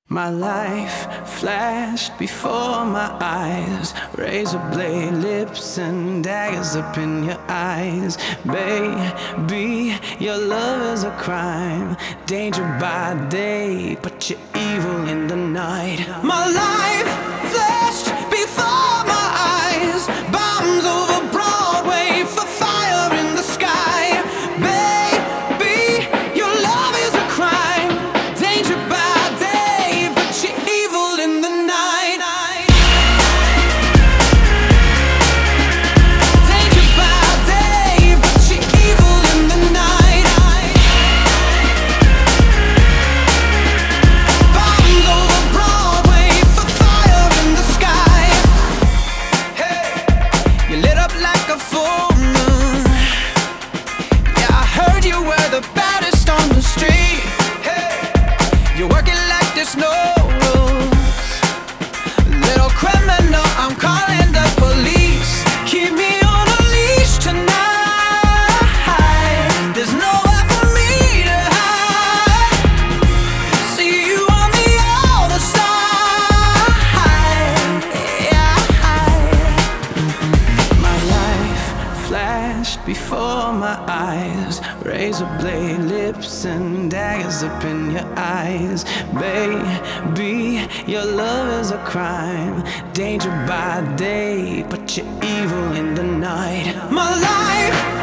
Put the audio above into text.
My life flashed before my eyes, razor blade lips and daggers up in your eyes. Baby, your love is a crime, danger by day, but you're evil in the night. My life flashed before my eyes, bombs over Broadway for fire in the sky. Baby, your love is a crime, danger by day, but you're evil in the night. Danger by day, but you're evil in the night. Bombs over Broadway for fire in the sky. Hey, you lit up like a full moon. Yeah, I heard you were the baddest on the street. Hey, you're working like there's no rules. Little criminal, I'm calling the police. Keep me on a leash tonight. There's nowhere for me to hide. See you on the other side. Yeah. My life flashed before my eyes, razor blade lips and daggers up in your eyes. Baby, your love is a crime, danger by day, but you're evil in the night. My life